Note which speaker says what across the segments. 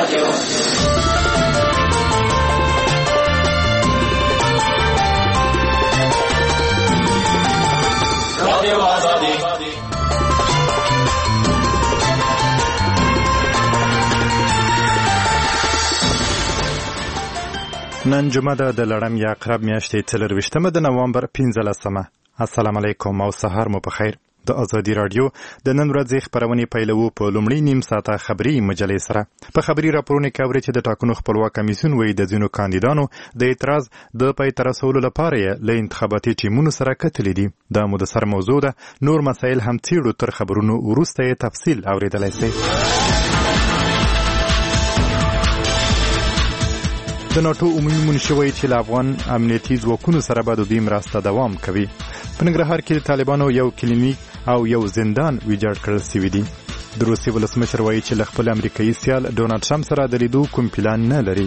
Speaker 1: نن جمعه ده د لړم یا عقرب میاشتې 24 د نوامبر 15. السلام علیکم او سهار مو بخیر. د ازادي رادیو د نن ورځې خبرونه پیلوو په لومړی نیم ساعته خبري مجلې سره. په خبري راپورونه کې اوري چې د ټاکنو خپلواک کمیسیون وایي د ځینو کاندیدانو د اعتراض د پای تر رسولو لپاره له انتخاباتي ټیمونو سره کتلې دي. د مدثر موضوع ده. نور مسایل هم تیرو تر خبرونو وروسته تفصیل اوریدلای شئ. د ناټو عمومي منشي وایي چې له افغان امنیتي ځواکونو سره به د دوی مرسته دوام کوي. په ننګرهار کې د طالبانو یو کلینیک او یو زندان ویجاړ کړل شوي دي. د روسیې ولسمشر وایي چې له خپل امریکایي سیال ډونالډ ټرمپ سره د لیدو کوم پلان نه لري.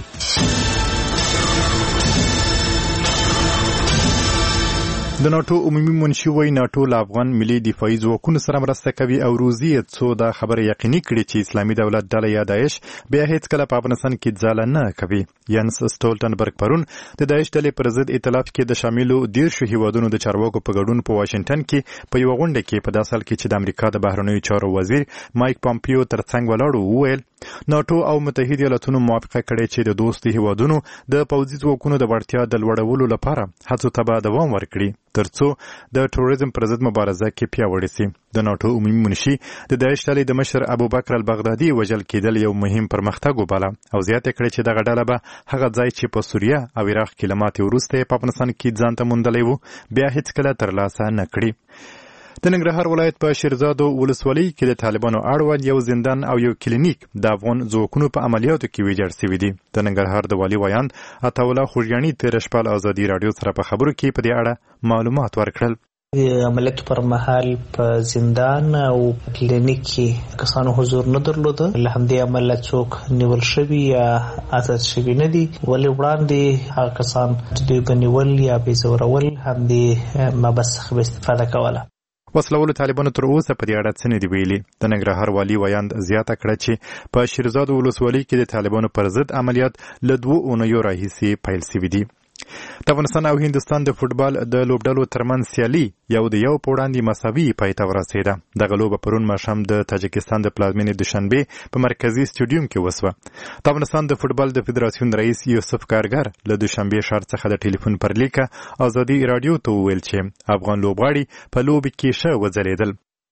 Speaker 1: د ناټو عمومي منشي وایي ناټو له افغان ملي دفاعي ځواکونو سره مرسته کوي او روسي څو دا خبره یقیني کړي چې اسلامي دولت ډله یا داعش بیا هیڅ کله په افغانستان کې ځاله نه کوي. ینس سټولټنبرګ پرون د داعش ډلې پر ضد ائتلاف کې د شاملو 10 هیوادونو د چارواکو په ګډون په واشنگټن کې په یو غونډه کې په داسې حال کې چې د امریکا د بهرنیو چارو وزیر مایک پامپیو ترڅنګ ولاړ وویل ناټو او متحده ایالاتونو موافقه کړې چې د دوستي هیوادونو د پوځي ځواکونو د وړتیا د لوړولو لپاره هڅو ته به دوام ورکړي ترڅو د تروریزم پر ضد مبارزه کې پیاوړې شي. د ناټو عمومي منشي د داعش ډلې د مشر ابوبکر البغدادي وژل کېدل یو مهم پرمختګ وباله او زیاته کړې چې دغه ډله به هغه ځای چې په سوریه او عراق کې له ماتې وروسته په افغانستان کې ځان ته موندلی و بیا هیڅ کله ترلاسه نه کړي. د ننګرهار ولایت په شیرزادو ولسوالۍ کې د طالبانو اړوند یو زندان او یو کلینیک د افغان ځواکونو په عملیاتو کې ویجاړ شوي دي. د ننګرهار د والي ویاند عطاالله خوږیاڼي تېره شپه له ازادي راډیو سره په خبرو کې په دې اړه معلومات ورکړل.
Speaker 2: عملیاتو پر مهال په زندان او کلینیک کې کسانو حضور نه درلوده. له همدې امله څوک نیول شوي یا آزاد شوي نه دي. ولې وړاندې هغه کسان چې دوی به نیول یا به زورول همدې مبحث څخه استفاده کوله.
Speaker 1: وسلوالو طالبانو تر اوسه په دې اړه څه نه دي ویلي. د ننګرهار والي ویاند زیاته کړه چې په شیرزادو ولسوالۍ کې د طالبانو پر ضد عملیات له 2 اونیو راهیسې پیل شوي دي. د افغانستان او هندوستان د فوټبال د لوبډلو ترمنځ سیالي یو د یو په وړاندې مساوي پای ته ورسېده. دغه لوبه پرون ماښام د تاجکستان د پلازمېنې دوشنبې په مرکزي سټیډیوم کې وسوه. د افغانستان د فوټبال د فدراسیون رئیس یوسف کارګر له دوشنبې ښار څخه د ټلیفون پر لیکه ازادي راډیو ته وویل چې افغان لوبغاړي په لوبې کې ښه وځلېدل.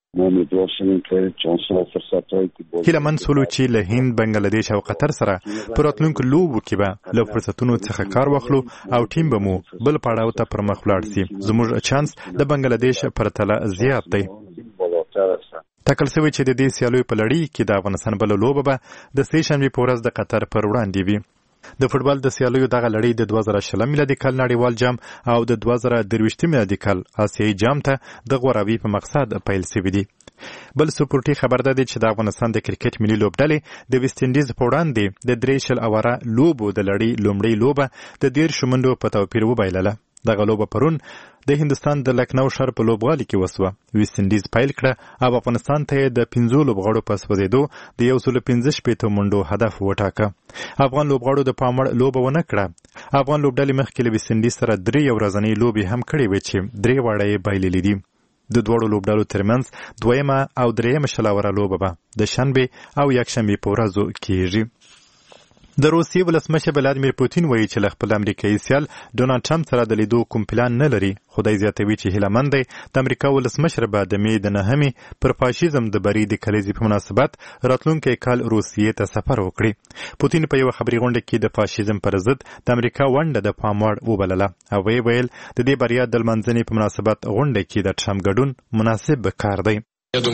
Speaker 1: هیله من سولو چې له هند، بنګلاديش او قطر سره په راتلونکو لوبو کې به له فرصتونو څخه کار واخلو او ټیم به مو بل پړاو ته پر مخ ولاړ شي. زموږ چانس د بنګلاديش پرتله زیات دی. ټاکل شوی چې د دې سیالیو په لړۍ کې د افغانستان بله لوبه به د سې شنبې په ورځ د قطر پر وړاندې وي. د فوټبال د سیالیو دغه لړۍ د 2020 میلادي کال نړیوال جام او د 2023 میلادي کال آسیایي جام ته د غوراوي په مقصد پیل شوي دي. بل سپورټي خبر ده چې د افغانستان د کرکټ ملي لوبډلې د ویسټ انډیز په وړاندې د 3 اوره لوبو د لړۍ لومړۍ لوبه د 10 منډو په توپیر وبایلله. دغه لوبه پرون د هندوستان د لکنو ښار په لوبغالي کې وسوه. ویسټ انډیز پیل کړه او افغانستان ته د 15 لوبغاړو په سوځېدو د 115 منډو هدف وټاکه. افغان لوبغاړو د پاموړ لوبه ونه کړه. افغان لوبډلې مخکې له ویسټ انډیز سره 3 ورځنۍ لوبې هم کړې وې چې 3 واړه یې بایللې دي. د دوړو لوبډلو ترمنځ 2 او 3 شلاوره لوبه به د شنبې او یکشنبې په ورځو کېږي. د روسیې ولسمشر ولادیمیر پوتین وایي چې له خپل امریکایي سیال ډونالډ ټرمپ سره د لیدو کوم پلان نه لري. خدای زیاتوي چې هیله مند دی د امریکا ولسمشر به د مې د 9 پر فاشیزم د بری د کلیزې په مناسبت راتلونکی کال روسیې ته سفر وکړي. پوتین په یو خبري غونډه کې د فاشیزم پر ضد د امریکا ونډه د پام وړ وبلله او ویل د دې بریا د لمانځنې په مناسبت غونډه کې د ټرمپ ګډون مناسب کار دی.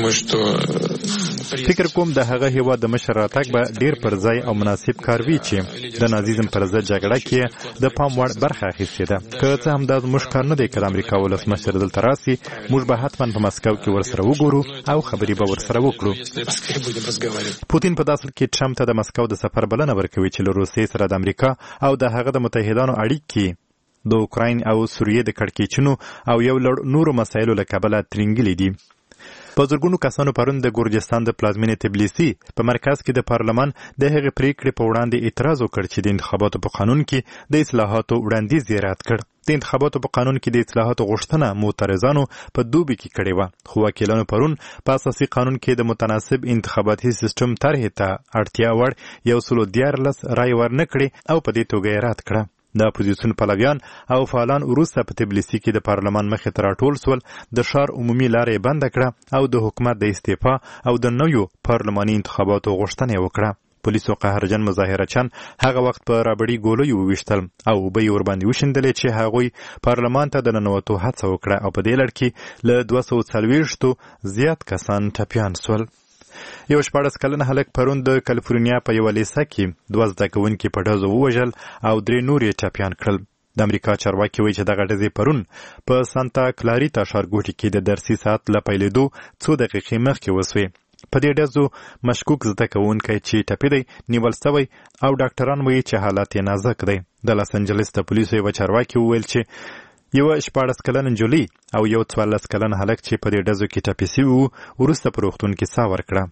Speaker 1: فکر کوم د هغه هیواد د مشر راتګ به ډیر پر ځای او مناسب کار وي چې د نازیزم پر ضد جګړه کې د پام وړ برخه اخیستې ده. که څه هم دا زموږ کار نه دی که د امریکا ولسمشر دلته راسي موږ به حتما په مسکو کې ورسره وګورو او خبرې به ورسره وکړو. پوتین په داسې کې ټرمپ ته د مسکو د سفر بلنه ورکوي چې له روسیې سره د امریکا او د هغه د متحدانو اړیکې د اوکراین او سوریې د کړکېچونو او یو لړ نورو مسایلو له کبله ترینګلې دي. په زرګونو کسانو پرون د ګورجستان د پلازمینې تبلیسي په مرکز کې د پارلمان د هغې پریکړې په وړاندې اعتراض وکړ چې د انتخاباتو په قانون کې د اصلاحاتو وړاندیز یې رد کړ. د انتخاباتو په قانون کې د اصلاحاتو غوښتنه معترضانو په دوبي کې کړې وه، خو وکیلانو پرون په اساسي قانون کې د متناسب انتخاباتي سیستم طرحې ته اړتیا وړ 114 رای ورنه کړې او په دې توګه یې رد کړه. د اپوزیسیون پلویان او فعالان وروسته په تبلیسي کې د پارلمان مخې ته راټول سول، د ښار عمومي لاره یې بنده کړه او د حکومت د استعفا او د نویو پارلماني انتخاباتو غوښتنه یې وکړه. پولیسو قهرجن مظاهرچیان هغه وخت په رابړي ګولیو وویشتل او اوبه یې ورباندې وشیندلې چې هغوی پارلمان ته د ننوتو هڅه وکړه او په دې لړ کې له 240 زیات کسان ټپیان سول. یو 14 کلن هلک پرون د کالیفورنیا په یوه لیسه کې 2 زده کوونکي په ډزو ووژل او 3 نور یې ټپیان کړل. د امریکا چارواکي وایي چې دغه ډزې پرون په سانتا کلاریتا ښارګوټي کې د درسي ساعت له پیلېدو 2 دقیقې مخکې وسوې. په دې ډزو مشکوک زده کوونکی چې ټپي دی نیول سوی او ډاکټران وایي چې حالت یې نازک دی. د لاس انجلس د پولیسو یوه چارواکي وویل چې یوه 14 کلن نجلۍ او یو 14 کلن هلک چې په دې ډزو کې ټپي سوي وو وروسته په روغتون کې ساه ورکړه.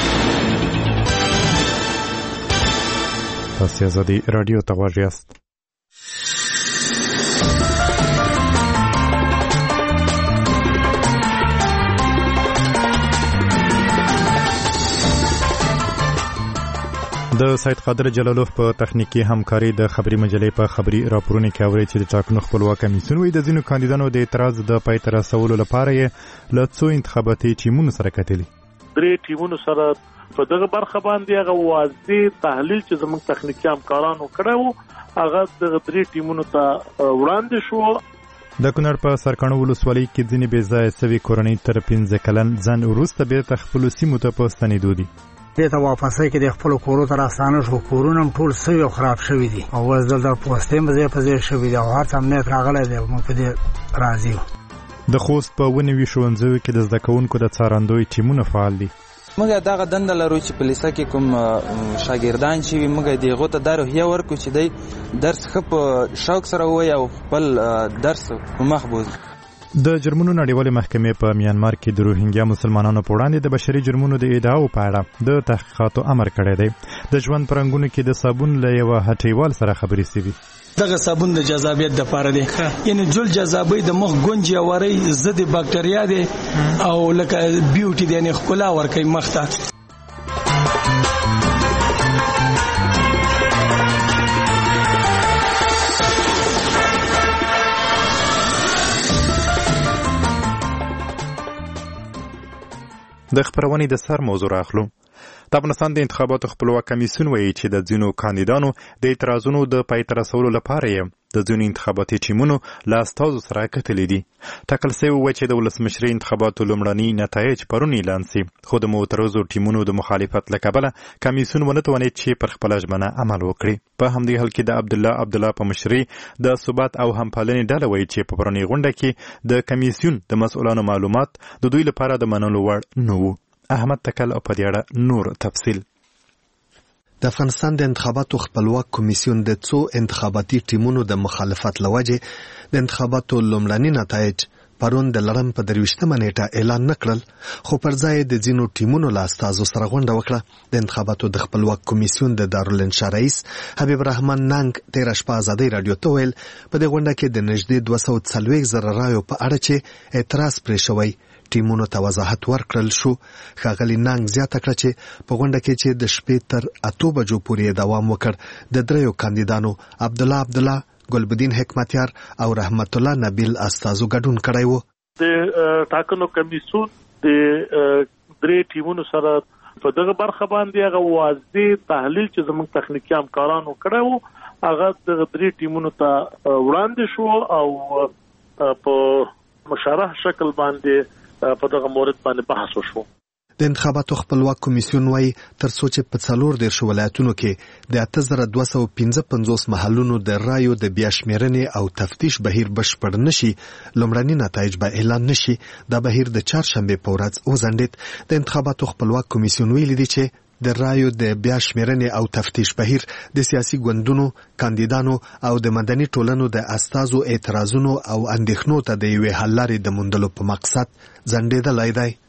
Speaker 1: تاسې ازادي راډیو ته غوږ یاست. د سید قادر جلالوف په تخنیکی همکاري د خبري مجلې په خبري راپورونه کې اوري چې د ټاکنو خپلواک کمیسیون وایي د ځینو کاندیدانو د اعتراض د پای ته رسولو لپاره یې له څو انتخاباتي ټیمونو سره کتلي. 3
Speaker 3: ټیمونو سره په دغه برخه باندې هغه واضح تحلیل چې زموږ تخنیکی همکارانو کړو هغه دغه 3 ټیمونو ته وړاندې شو.
Speaker 1: د کونړ په سرکاڼو ولسوالۍ کې ځینې بې ځایه سوي کورنۍ تر 15 کلن ځان وروسته بېرته خپلو سیمو ته په ستنېدو دي.
Speaker 4: دې ته واپسې کې د خپل کورو ته راستانه شو، کورونه ټول سوي او خراب شوي دي او اوس دلته پوستې مزې په ځای شوي دي او هر څه امنیت راغلی دی. موږ په دې راضي یو.
Speaker 1: د خوست په ونوي ښوونځیو کې د زده کوونکو د څارندوی ټیمونه فعال دي.
Speaker 5: موږ دغه دنده لرو چې په لیسه کې کوم شاګردان چې وي موږ دغه ته دا روحیه ورکړو چې دی درس ښه په شوق سره ووایي او خپل درس په مخ بوځي.
Speaker 1: د جرمونو نړیوالې محکمې په میانمار کې د روهینګیا مسلمانانو په وړاندې د بشري جرمونو د ادعاو په اړه د تحقیقاتو امر کړی دی. د ژوند په رنګونو کې د صابون له یوه هټیوال سره خبرې سوي.
Speaker 6: دغه صابون د جذابیت لپاره دی، یعنی جل جذابی د مخ ګونج یا وری ضد باکټریا دی او لکه بیوټي دی، یعنی ښکلا ورکوي مخ ته.
Speaker 1: د خبرونې د سر موضوع راخلو. د افغانستان د انتخاباتو خپلواک کمیسیون وایي چې د ځینو کاندیدانو د اعتراضونو د پای ته رسولو لپاره یې د ځینو انتخاباتي ټیمونو له استازو سره کتلي دي. ټاکل سوی وه چې د ولسمشرۍ انتخاباتو لومړني نتایج پرون اعلان سي، خو د معترضو ټیمونو د مخالفت له کبله کمیسیون ونه توانید چې پر خپله ژمنه عمل وکړي. په همدې حال کې د عبدالله په مشرۍ د ثبات او همپالنې ډله وایي چې په پرونۍ غونډه کې د کمیسیون د مسؤلانو معلومات د دوی لپاره د منلو وړ نه وو. احمد تکل او په دې اړه نور تفصیل.
Speaker 7: د افغانستان د انتخاباتو خپلواک کمیسیون د څو انتخاباتي ټیمونو د مخالفت لوجه د انتخاباتو لومړني نتایج پرون د لړم په 23مه نیټه اعلان نکړل، خو پر ځای د ځینو ټیمونو له استازو سره غونډه وکړه. د انتخاباتو د خپلواک کمیسیون د دارالانشا رئیس حبیب الرحمن ننګ تېره شپه ازادۍ راډیو ته ویل په دې غونډه کې د نږدې 240,000 رایو په اړه چې اعتراض پرې شوی ټیمونو ته وضاحت ورکړل شو. ښاغلي ننګ زیاته کړه چې په غونډه کې چې د شپې تر 8 بجو پورې دوام وکړ د 3 کاندیدانو عبدالله ګلبدین حکمتیار او رحمت الله نبیل استازو ګډون کړی وو.
Speaker 3: د ټاکنو کمیسیون د 3 ټیمونو سره په دغه برخه باندې هغه واضح تحلیل چې زموږ تخنیکی همکارانو کړی وو هغه د 3 ټیمونو ته وړاندې شو او په مشرح شکل باندې په دغه مورد باندې بحث وشو.
Speaker 7: د انتخاباتو خپلواک کمیسیون وايي تر څو چې په 14 ولایتونو کې د 8255 محلونو د رایو د بیا شمیرنې او تفتیش بهیر بشپړ نشي، لومړني نتایج به اعلان نشي. دا بهیر د چهارشنبه په ورځ وځنډید. د انتخاباتو خپلواک کمیسیون ویلي دی چې د رایو د بیا شمیرنې او تفتیش بهیر د سیاسي ګوندونو، کاندیدانو او د مدني ټولنو د استازو اعتراضونو او اندېښنو ته د یوې حل لارې د موندلو په مقصد ځنډېدلی دی.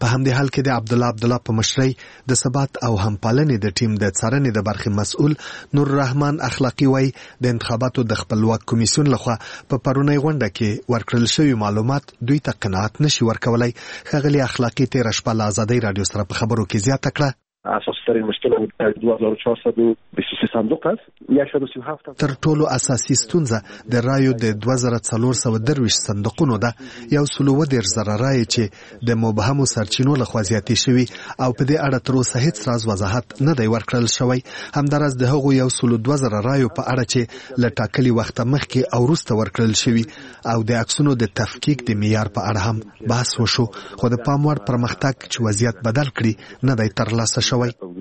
Speaker 7: په همدې حال کې د عبدالله په مشرۍ د ثبات او همپالنې د ټیم د څارنې د برخې مسؤل نور الرحمن اخلاقی وای د انتخاباتو د خپلواک کمیسیون لخوا په پرونی غونډه کې ورکړل شوی معلومات دوی ته قناعت نشي ورکولای. ښاغلي اخلاقی تیر شپه له آزادۍ رادیو سره په خبرو کې زیاته کړه
Speaker 8: اساسی ترین مشکل 2423 صندوق است. 137
Speaker 7: تر ټولو اساسي ستونزه د رایو د 2430 صندوقونو ده. 110 رایې چې د مبهمو سرچینو لخوا زیاتې شوي او په دې اړه تر اوسه هیڅ راز وضاحت نه دی ورکړل شوی. همداراز د هغو 112 رایو په اړه چې له ټاکلي وخته مخکې او وروسته ورکړل شوي او د عکسونو د تفکیک د معیار په اړه هم بحث وشو، خو د پام وړ پرمختګ چې وضعیت بدل کړي نه دی ترلاسه شوی.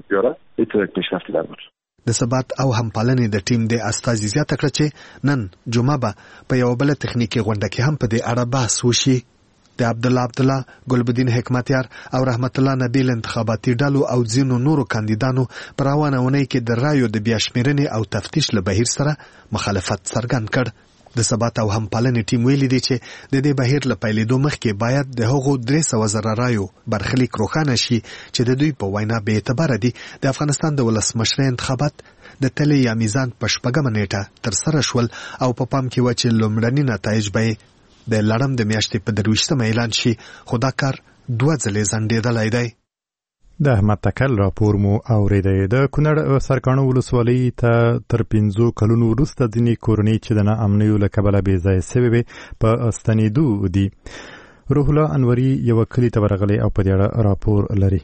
Speaker 7: د ثبات او همپالنې د ټیم د استازي زیاته کړه چې نن جمعه به په یو بل تخنیکی غونډه کې هم په دې اړه بحث وشي. د عبدالله ګلبدین حکمتیار او رحمت الله نبیل انتخاباتي ډلو او ځینو نورو کاندیدانو پر روانه ونې کې د رایو د بیا شمیرنې او تفتیش له بهیر سره مخالفت څرګند کړ. د ثبات او همپالنې ټیم ویلي دی چې د دې بهیر له پیلېدو مخکې باید د هغو 300,000 رایو برخلیک روښانه شي چې د دوی په وینا بې اعتباره دي. د افغانستان د ولسمشرۍ انتخابات د تلې یا میزان په 6 نیټه ترسره شول او په پام کې و چې لومړني نتایج به د لړم د میاشتې په 23 اعلان شي، خو دا کار 2 ځلې ځنډېدلی دی.
Speaker 1: د احمد تکل راپور مو اوریدی. د کونړ سرکاڼو ولسوالۍ ته تر 5 کلونو وروسته ځینې کورنۍ چې د ناامنیو له کبله بې ځایه سوې وې په ستنېدو دي. روح الله انوري یو کلي ته ورغلی او په دې اړه راپور لري.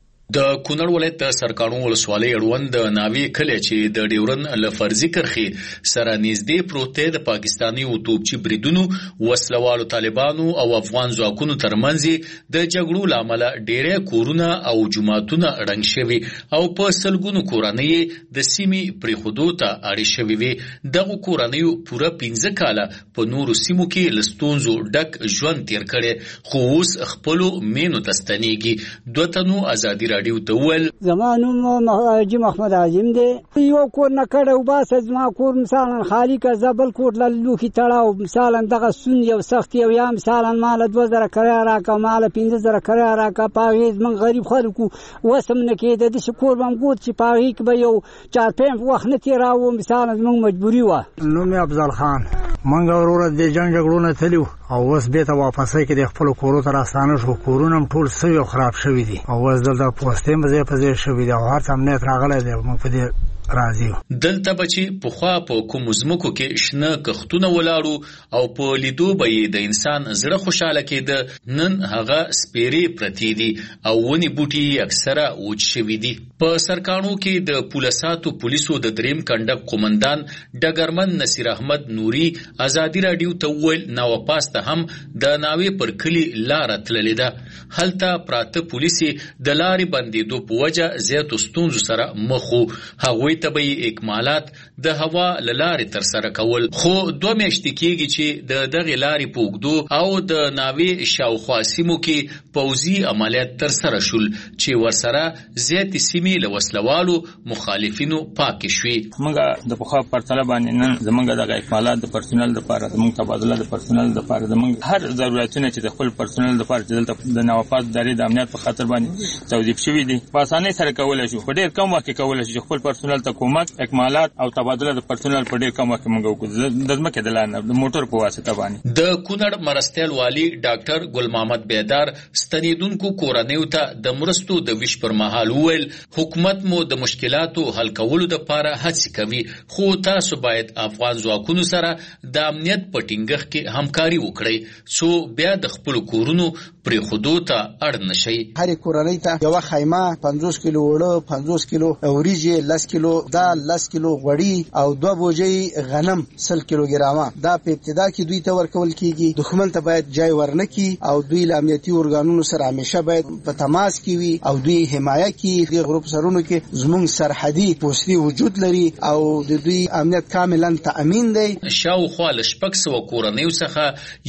Speaker 9: د کونړ ولایت د سرکاڼو ولسوالۍ اړوند د ناوې کلی چې د ډیورن له فرضي کرښې سره نږدې پروت دی د پاکستاني توپچي بریدونو، وسلوالو طالبانو او افغان ځواکونو ترمنځ د جګړو له امله ډېری کورونه او جوماتونه ړنګ شوي او په سلګونو کورنۍ د سیمې پرېښودو ته اړې شوې وې. دغو کورنیو پوره 15 کاله په نورو سیمو کې له ستونزو ډک ژوند تېر کړی، خو اوس خپلو مینو ته ستنېږي. 2 تنو ازادي راډیو ته وویل
Speaker 10: زمانو حاجي محمد عظیم دی، یو کور نه کړی او باسه زما کور مثلا خالی که زبل کور له لوښي تړاو مثلا دغه سون یو سخت یو یا مثلا مال 2000 کرایه راکړه، مال 15000 کرایه راکړه. په هغې زموږ غریب خلکو وسم نه کېده، داسې کور به م ګوت چې په هغې کې به یو 4-5 وخت نه تېراوه، مثلا زموږ مجبوري وه.
Speaker 4: نوم یې افضل خان. موږ وروره د جنګ جګړو نه تللي او اوس بېرته واپسۍ کې د خپلو کورو ته راستانه شو. کورونه هم ټول سوي او خراب شوي دي او اوس دلته پوستې هم ځای په ځای شوي دي او هر څه امنیت راغلی دی. موږ په دې راځي.
Speaker 9: دلته به چې پخوا په کومو ځمکو کې شنه کښتونه ولاړو او په لیدو به یې د انسان زړه خوشحاله کېده، نن هغه سپېرې پرتې دي او ونې بوټي اکثره وچ شوي دي. په سرکاڼو کې د پولساتو پولیسو د 3 کنډک قومندان ډګرمن نصیر احمد نوري ازادي راډیو ته وویل ناوپاسته هم د ناوې پر کلي لاره تللې ده. هلته پراته پولیس د لارې بندېدو په وجه زیاتو ستونزو سره مخ وو. هغوی ته به اکمالات د هوا له لارې ترسره کول، خو 2 میاشتې کېږي چې د دغې لارې په اوږدو او د ناوې شاوخوا سیمو کې پوځي عملیات ترسره شول چې ورسره زیاتې سیمې له وسلوالو مخالفینو پاکې شوې.
Speaker 11: موږ د پخوا پرتله باندې نن زموږ دغه اکمالات د پرسونل لپاره، زموږ تبادله د پرسونل لپاره، زموږ هر ضرورتونه چې د خپل پرسونل لپاره چې دلته د نوپاس ادارې د امنیت په خاطر باندې توظیف شوي دي په اسانۍ سره کولی شو. په ډېر کم وخت کې کولی شو چې خپل پرسونل ته کومک، اکمالات او تبادله د پرسونل په ډېر کم وخت کې موږ وکړو د ځمکې د لارې د موټر په واسطه باندې.
Speaker 9: د کونړ مرستیال والي ډاکټر ګل محمد بیدار ستنېدونکو کورنیو ته د مرستو د ویش پر مهال وویل حکومت مو د مشکلاتو حل کولو دپاره هڅې کوي، خو تاسو باید افغان ځواکونو سره د امنیت په ټینګښت کې همکاري وکړئ څو بیا د خپلو کورونو پرېښودو ته اړ نشئ.
Speaker 12: هرې کورنۍ ته یوه خیمه، 50 کیلو اوړه، 50 کیلو وریجې، 10 کیلو دال، 10 کیلو غوړي او 2 بوجۍ غنم 100 کیلوګرامه. دا په ابتدا کې دوی ته ورکول کیږي. دښمن ته باید جای ورنکي او دوی له امنیتي ارګانونو سره همیشه باید په تماس کې وي او دوی حمایه کوي. د غروب سرونو کې زموږ سرحدي پوستي وجود لري او د دوی امنیت کاملا تأمین دی.
Speaker 9: شاوخوا له 600 کورنیو څخه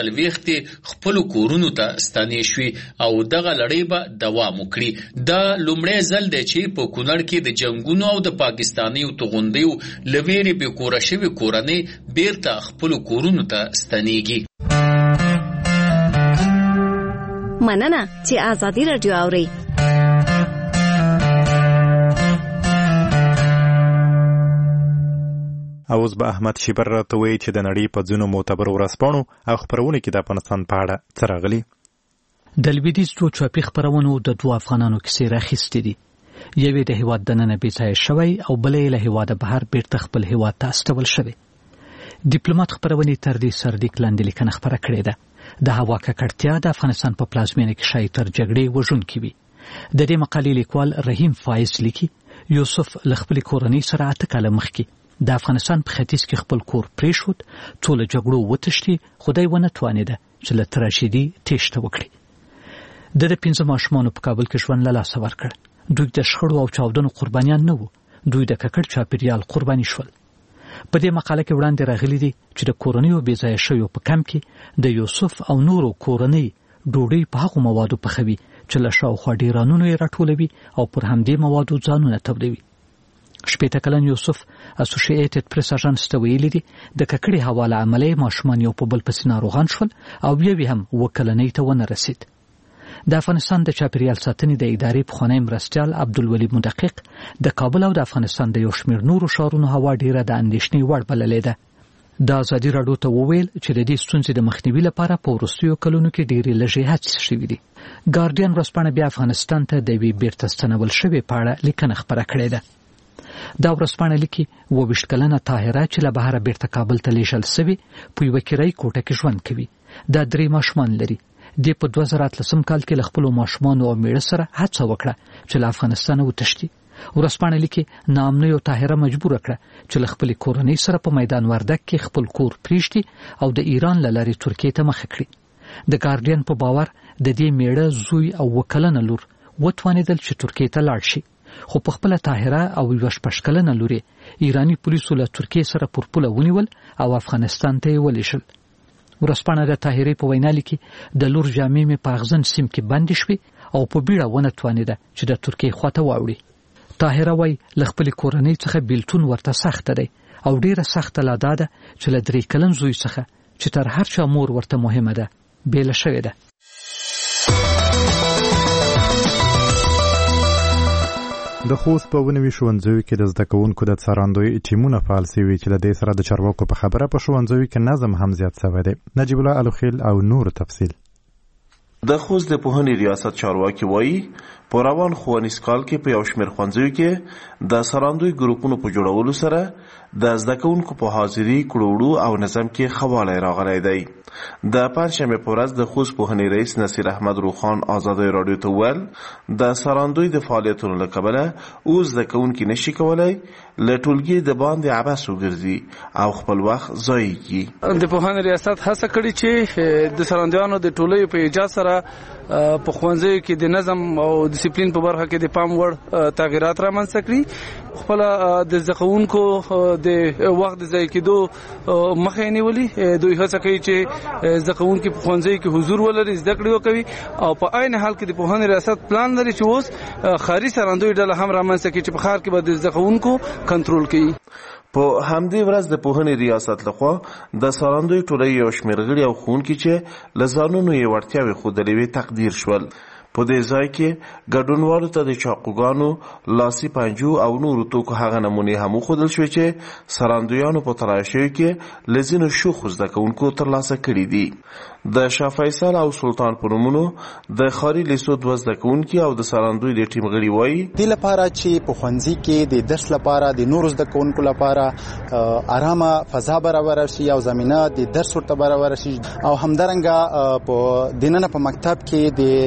Speaker 9: 140 خپلو کورونو ته ستنې شوي او دغه لړۍ به دوام وکړي. دا لومړی ځل دی چې په کونړ کې د جنګونو او د پاکستاني توغندیو له ویرې بې کوره شوې کورنۍ بیرته خپلو کورونو ته ستنېږي.
Speaker 13: مننه چې آزادي رادیو اوري.
Speaker 1: اوس به احمد شیبر راته وایي چې د نړۍ په ځینو معتبرو ورځپاڼو او خپرونو کې د افغانستان په اړه څه راغلي.
Speaker 14: د لویدیځ چاپي خپرونو د دوه افغانانو کیسې راخیستې دي. یوې د هیواد دننه بېځایه شوی او بلې له هیواده بهر بیرته خپل هیواد ته استول شوی. ډیپلوماټ خپرونې تر دې سرلیک لاندې لیکنه خپره کړې ده. د هوا ککړتیا د افغانستان په پلازمینه کې شاید تر جګړې وژونکې وي. د دې مقالې لیکوال رحیم فایز لیکي یوسف له خپلې کورنۍ سره 8 کاله مخکې د افغانستان په ختیځ کې خپل کور پرېښود، څو له جګړو وتښتي، خدای ونه توانېده چې له تراشیدي تېښته وکړي. د 15 ماشومانو په کابل کې ژوند له لاسه ورکړ. دوی د شخړو او چاودنو قربانیان نه وو، دوی د ککړ چاپیریال قرباني شول. په دې مقاله کې وړاندې راغلي دي چې د کورنیو بېځایه شویو په کمپ کې د یوسف او نورو کورنۍ ډوډۍ په هغو موادو پخوي چې له شاوخوا ډیرانونو یې راټولوي او پر همدې موادو ځانونه تودوي. 18 کلن یوسف اسوسییټډ پریس اژانس ته ویلي دي د ککړې هوا له امله ماشومان یو په بل پسې ناروغان شول او بیا هم وکلنۍ ته ونه رسید. د افغانستان د چاپیریال ساتنې د ادارې پخوانی مرستیال عبدالولي مدقق د کابل او د افغانستان د یو شمېر نورو ښارونو هوا ډیره د اندېښنې وړ بللې ده. د ازادي راډیو ته وویل چې د دې ستونزې د مخنیوي لپاره په وروستیو کلونو کې ډېرې لږې هڅې شوې دي. ګارډین ورځپاڼه بیا افغانستان ته د یوې بیرته ستنول شوې په اړه لیکنه خپره کړې ده. دا ورځپاڼه لیکي 22 کلنه طاهره چې له بهره بیرته کابل ته لیږل شوې په یوه کرایي کوټه کې ژوند کوي. دا 3 ماشومان لري. د په 2013 کال کې له خپل ماشومان او میړه سره هڅه وکړه چې له افغانستان وتښتي. ورځپاڼه لیکي نامنه یو طاهره مجبور کړه چې له خپل کورنۍ سره په میدان وردک کې خپل کور پریشتي او د ایران له لارې ترکیه ته مخه کړي. د ګارډین په باور د دې میړه زوی او وکلنه لور وتوانېدل چې ترکیه ته لاړ شي، خو په خپل طاهره او 18 کلنه لور ایرانی پولیسو له ترکیه سره پر پوله ونیول او افغانستان ته یې ولېږل. ورځپاڼه د طاهرې په وینا لیکي د لور جامې مې په اغزن سیم کې بندې شوې او په بیړه ونه توانېده چې د ترکیه خواته واوړي. طاهره وایي له خپلې کورنۍ څخه بیلتون ورته سخته دی او ډیره سخته لا دا ده چې له 3 کلن زوی څخه چې تر هر چا مور ورته مهمه ده بیله شوې ده.
Speaker 1: د خوست په ونوي ښوونځیو کې د زده کوونکو د څارندوی ټیمونه فعال شوي چې له دې سره د چارواکو په خبره په ښوونځیو کې نظم هم زیات شوی دی. نجیب الله الخیل او نور تفصیل.
Speaker 15: د خوست د پوهنې ریاست چارواکي وایي په روان ښوونیز کال کې په یو شمېر ښوونځیو کې د څارندوی ګروپونو په جوړولو سره د زده کوونکو په حاضري کړوړو او نظم کې ښه والی راغلی دی. د پنجشنبې په ورځ د خوست پوهنې رئیس نصیر احمد روخان ازادۍ راډیو ته وویل د څارندوی د فعالیتونو له کبله اوس زده کوونکي نشي کولی له ټولګي د باندې عبث وګرځي او خپل وخت ضایع کړي.
Speaker 16: د پوهنې ریاست هڅه کړې چې د څارندویانو د ټولیو په ایجاد سره په ښوونځیو کې د نظم او ډیسپلین په برخه کې د پام وړ تغیرات رامنځته کړي. خپل د زده کوونکو د وخت د ضایع کېدو مخه یې نیولې. دوی هڅه کوي چې زده کوونکي په ښوونځیو کې حضور ولري، زده کړې وکوي او په عین حال کې د پوهنې ریاست پلان لري چې اوس ښاري څارندوی ډله هم رامنځته کړي چې په ښار کې به د زده کوونکو کنټرول کوي.
Speaker 15: په همدې ورځ د پوهنې ریاست لخوا د څارندوی ټولۍ یو شمېر غړي او ښوونکي چې له ځانونو یې وړتیاوې ښودلې وې تقدیر شول. په دې ځای کې ګډونوالو ته د چاقوګانو، لاسي پنجو او نورو توکو هغه نمونې هم وښودل شوې چې څارندویانو په تلاشیو کې له ځینو شوخو زده کوونکو ترلاسه کړي دي. د شاه فیصل او سلطان په نومونو د ښاري لیسو 2 زده کوونکي او د څارندوی د ټیم غړي وایي
Speaker 17: دې لپاره چې په ښوونځي کې د درس لپاره د نورو زده کوونکو لپاره آرامه فضا برابر شي او زمينه د درس ورته برابر شي او همدارنګه په دننه په مکتب کې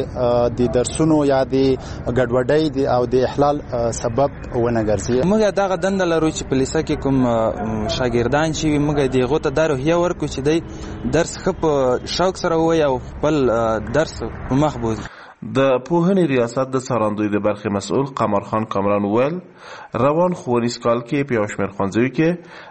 Speaker 17: د درسونو یا د ګډوډۍ او د احلال سبب ونه ګرځي.
Speaker 5: موږ دغه دنده لرو چې په لیسه کې کوم شاګردان چې موږ دغه ته د روحیه ورکو چې د درس خپ شوق سره وای او خپل درس په مخ بوزي.
Speaker 15: د پوهنې ریاست د څارندوی د برخې مسؤل قمر خان کامران وویل روان ښوونیز کال کې په یو شمېر ښوونځیو کې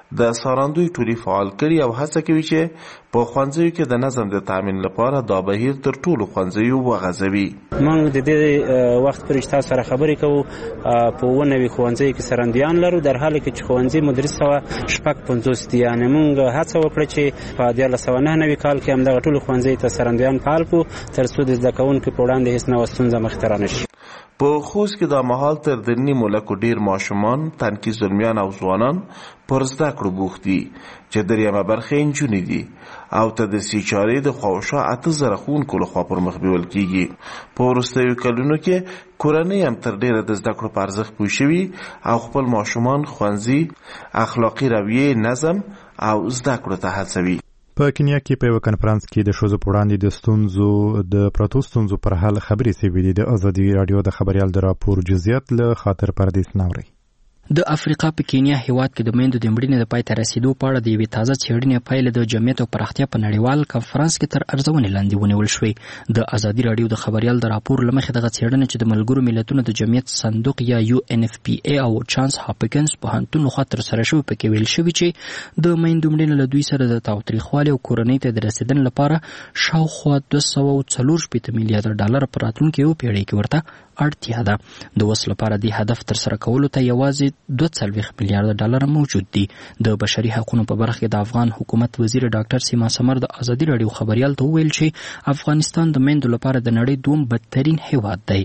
Speaker 15: د سارندوی ټولي فعال کړي او هڅه کوي چې په ښوونځیو کې د نظم د تامین لپاره دا بهیر تر ټولو ښوونځیو وغځوي.
Speaker 18: موږ د دې وخت پرې تاسو سره خبرې کوو په 90 ښوونځیو کې سرندیان لرو، در حالی کې چې ښوونځي مدرس 150 دي. یعنې موږ هڅه وکړه چې په 1999 کال کې همدغه ټولو ښوونځیو ته سرندیان فعال کړو تر څو د زده کوونکو په وړاندې هیڅ نوې ستونزه مخې ته رانشي.
Speaker 15: په خوست کې د مهال تر د نیمو لکو ډیر ماشومان، تنکي زلمیان او ځوانان پر زده کړو بوخت دي چې دریمه برخه نجونې دي او تدریسي چارې د خواوشا 8000 ښوونکو لخوا پر مخ بیول کیږي. په وروستیو کلونو کې کورنۍ هم تر ډیره د زده کړو په ارزښت پوه شوي او خپل ماشومان ښوونځي، اخلاقي رویې، نظم او زده کړو ته هڅوي.
Speaker 1: په کینیا کې په یو کنفرانس کې د ښځو په وړاندې د پراتو ستونزو پر حل خبرې شوې دي. د ازادي راډیو د خبریال د راپور جزئیات له خاطر پردیس ناوري.
Speaker 19: د افریقا په کینیا هیواد کې د میندو د مړینې د پای ته رسیدو په اړه د یوې تازه څېړنې پایله د جمعیت او پراختیا په نړیوال کنفرانس کې تر ارزونې لاندې ونیول شوې. د ازادي راډیو د خبریال د راپور له مخې دغه څېړنه چې د ملګرو ملتونو د جمعیت صندوق یا UNFPA او چانس هاپکینز پوهنتون لخوا ترسره شوې پکې ویل شوي چې د میندو مړینې له دوی سره د تاوتریخوالي او کورنۍ ته د رسیدنې لپاره شاوخوا $240 میلیارډ په راتلونکي یو پیړۍ کې ورته اړتیا ده. د اوس لپاره د هدف ترسره کولو ته یوازې $42 میلیارډ موجود دي. د بشري حقوقو په برخه کې د افغان حکومت وزیر ډاکټر سیما سمر د ازادي راډیو خبریال ته وویل چې افغانستان د میندو لپاره د نړۍ دوم بدترین هیواد دی.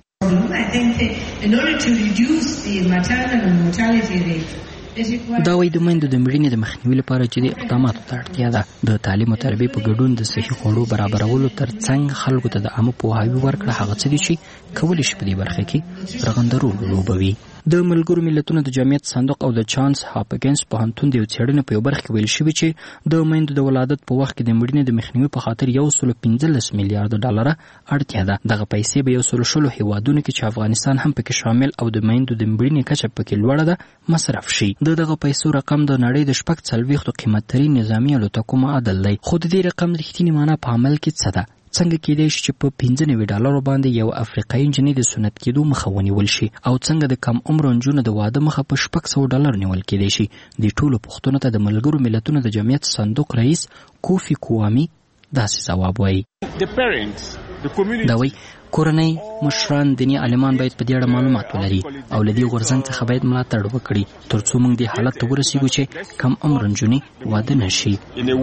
Speaker 19: دا وایي د میندو د مړینې د مخنیوي لپاره جدي اقداماتو ته اړتیا ده. د تعلیم او تربیې په ګډون د صحي خوړو برابرولو ترڅنګ خلکو ته د عامه پوهاوي ورکړه هغه څه دي چې کولی شي په دې برخه کې رغندرول لوبوي. د ملګرو ملتونو د جمعیت صندوق او د چانس هاپکینز پوهنتون د یو څېړنې په یو برخه کې ویل شوي چې د میندو د ولادت په وخت کې د مړینې د مخنیوي په خاطر $115 میلیارډ اړتیا ده. دغه پیسې به 116 هیوادونو کې چې افغانستان هم پکې شامل او د میندو د مړینې کچه پکې لوړه ده مصرف شي. دغه پیسو رقم د نړۍ د 40 قیمتترین نظامي الوتکو معادل دی. خو د دې رقم رښتینې معنا په عمل کې څه ده؟ څنګه کېدای شي چې په $95 باندې یو افریقایي نجلۍ د سنت کېدو مخه ونیول شي او څنګه د کم عمر نجونو د واده مخه په $600 نیول کېدای شي؟ د ټولو پوښتنو ته د ملګرو ملتونو د جمعیت صندوق رئیس کوفی کوامي داسې ځواب وایي. دا وایي کورنۍ، مشران، دیني عالمان باید په دې اړه معلومات ولري او له دې غورځنګ څخه باید ملاتړ وکړي ترڅو موږ دې حالت ته ورسیږو چې کم عمر نجونې واده نه شي.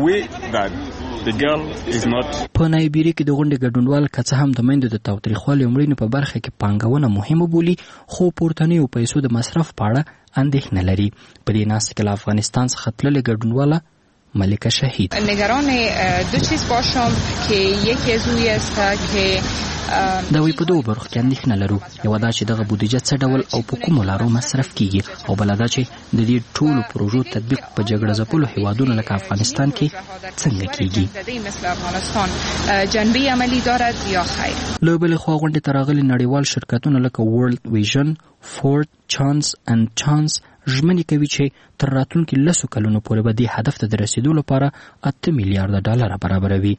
Speaker 19: په نایجیریا کې د غونډې ګډونوال که څه هم د میندو د تاوتریخوالي او مړینې په برخه کې پانګونه مهمه بولي خو پورتنیو پیسو د مصرف په اړه اندېښنه لري. په دې ناسته کې له افغانستان څخه تللې ګډونواله ملکه شهید
Speaker 20: نگران دو چیز باشم که یکی از اوی است که
Speaker 19: دا وی په دوه برخو کې اندېښنه لرو. یوه دا چې دغه بودیجه څه ډول او په کومو لارو مصرف کیږي او بله دا چې د دې ټولو پروژو تطبیق په جګړه ځپلو هیوادونو لکه افغانستان کې څنګه کیږي.
Speaker 20: جنبه عملی دارد یا خیر.
Speaker 19: له بلې خوا غونډې ته راغلي نړیوال شرکتونه لکه ورلد ویژن، فورد، چانس اند چانس ژمنې کوي چې تر راتلونکي 10 کلونو پورې به دې هدف ته د رسیدو لپاره $8 میلیارډ برابروي.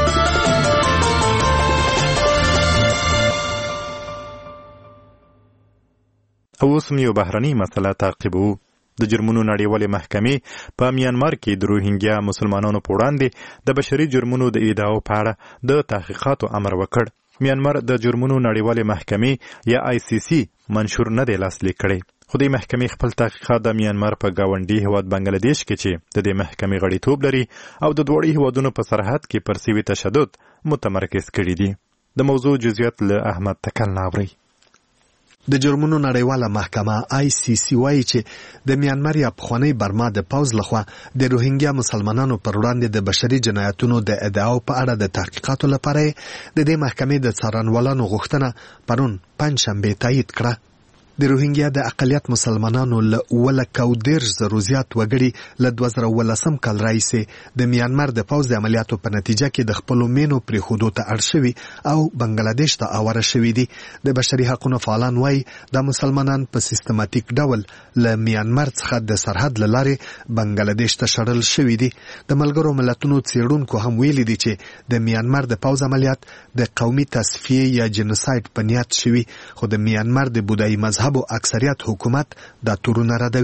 Speaker 1: اوس یو بهرنۍ مسله تعقیبوو. د جرمونو نړیوالې محکمې په میانمار کې د روهینګیا مسلمانانو په وړاندې د بشري جرمونو د ادعاو په اړه د تحقیقاتو امر وکړ. میانمار د جرمونو نړیوالې محکمې یا ICC منشور نه دی لاسلیک کړی. خو د محکمې خپل تحقیقات د میانمار په گاونډي هیواد بنگلاديش کې چې د دې محکمې غړیتوب لري او د دوړي هیوادونو په سرحد کې پر سوي تشدد متمرکز کړي دي. د موضوع جزئیات له احمد تکل ناوري.
Speaker 7: د جرمونو نړیواله محکمه ICC وایي چې د میانمار یا پخوانی برما د پوز لخوا د روهینګیا مسلمانانو پر وړاندې د بشري جنایتونو د ادعاو په اړه د تحقیقاتو لپاره د دې محکمې د څارنوالانو غوښتنه پرون پنجشنبه تایید کړه. د روهینګیا د اقلیت مسلمانانو له 1,000 زیات وګړي له 2019 کال راهیسې د میانمار د پوز د عملیاتو په نتیجه کې د خپلو مینو پرېښودو ته اړ شوي او بنگلاديش ته اواره شوي دي. د بشري حقوقو فعالان وایي دا مسلمانان په سیستماتیک ډول له میانمار څخه د سرحد له لارې بنگلاديش ته شړل شوي دي. د ملګرو ملتونو څېړونکو هم ویلي دي چې د میانمار د پوز عملیات د قومي تصفیې یا جنوساید په نیت شوي خو د میانمار د بودایي مذهب او اکثریت حکومت دا تورونه ردوي.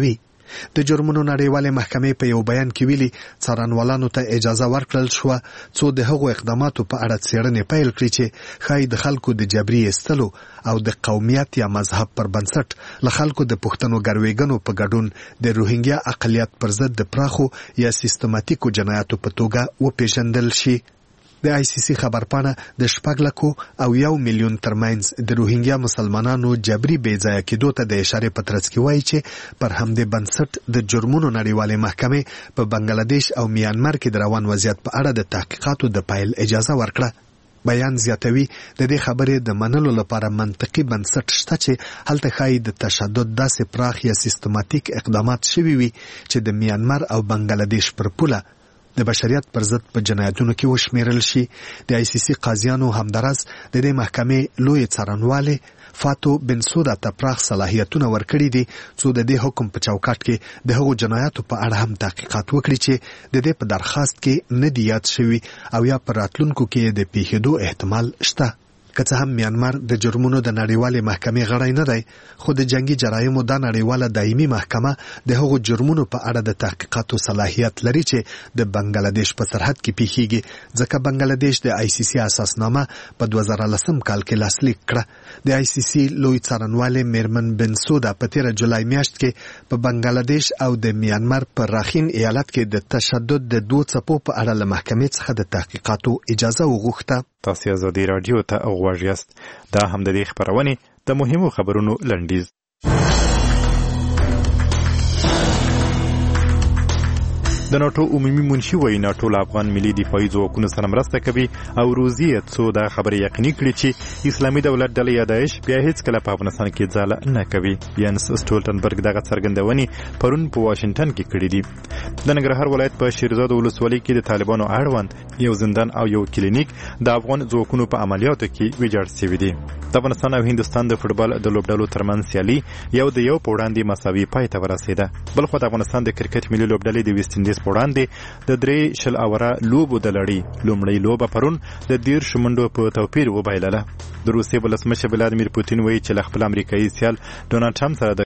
Speaker 7: د جرمونو نړیوالې محکمې په یو بیان کې ویلي څارنوالانو ته اجازه ورکړل شو څو د هغو اقداماتو په اړه څېړنې پیل کړي چې ښایي د خلکو د جبري ایستلو او د قومیت یا مذهب پر بنسټ له خلکو د پښتنو ګروېږنو په ګډون د روهینګیا اقلیت پر ضد د پراخو یا سیستماتیکو جنایاتو په توګه وپېژندل شي. د آی سی سی خبرپاڼه د 6 لک او 1 میلیون ترمنځ د روهینګیا مسلمانانو جبري بې ځایه کېدو ته د اشارې په ترڅ کې وایي چې پر همدې بنسټ د جرمونو نړیوالې محکمې په بنگلاديش او میانمار کې د روان وضعیت په اړه د تحقیقاتو د پیل اجازه ورکړه. بیان زیاتوي د دې خبرې د منلو لپاره منطقي بنسټ شته چې هلته ښایي د تشدد داسې پراخ یا سیستماتیک اقدامات شوي وي چې د میانمار او بنگلاديش پر پوله د بشریت پر ضد په جنایتونو کې وشمیرل شي. د آی سی سی قاضیانو همدارس د دې محکمې لوی څارنوالې فاتو بنسودا ته پراخ صلاحیتونه ورکړي دي څو د دې حکم په چوکاټ کې د هغو جنایاتو په اړه هم تحقیقات وکړي چې د دې په درخواست کې نه دي یاد شوي او یا په راتلونکو کې د پیښېدو احتمال شته. که څه هم میانمار د جرمونو د نړیوالې محکمې غړی نه دی خو د جنگي جرایمو د نړیواله دایمي محکمه د هغو جرمونو په اړه د تحقیقاتو صلاحیت لري چې د بنگلاديش په سرحد کې پیښیږي ځکه بنگلاديش د آی سی سی اساسنامه په 2010 کال کې لاسلیک کړه. د آی سی سی لوی څارنوالې میرمن بنسودا په 13 جولای میاشت کې په بنگلاديش او د میانمار په راخین ایالت کې د تشدد د 2 څپو په اړه له محکمې څخه د تحقیقاتو اجازه وغوښته.
Speaker 1: تاسو ازادي رادیو ته غوږ یاست. دا هم د دې خبرونې د مهمو خبرونو لنډیز. د ناتو عمومي منشي وایي ناتو له افغان ملي دفاعي ځواکونو سره مرسته کوي او روزي یې څو دا خبره یقیني کړي چې اسلامي دولت ډله یا داعش بیا هیڅکله په افغانستان کې ځاله نه کوي. ینس سټولټنبرګ دغه څرګندونې پرون په واشنگټن کې کړې دي. د ننګرهار ولایت په شیرزاد ولسوالۍ کې د طالبانو اړوند یو زندان او یو کلینیک د افغان ځواکونو په عملیاتو کې ویجاړ شوي دي. د افغانستان او هندستان د فوټبال د لوبډلو ترمنځ سیالي یو د یو په وړاندې مساوي پای ته ورسېده. بلخو د افغانستان د کرکټ ملي لوبډلې د ویسټ انډیز په وړاندې د 3 اوره لوبو د لړۍ لومړۍ لوبه پرون د 10 منډو په توپیر وبایلله. د روسیې ولسمشر ولادیمیر پوتین وایي چې له خپل امریکایي سیال ډونالډ ټرمپ سره